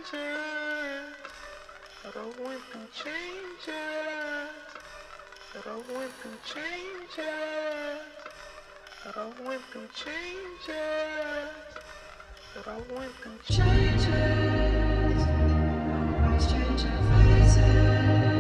changes. But I went through changes. But I went through changes. But I went through changes. But I went through changes. Always changing phases.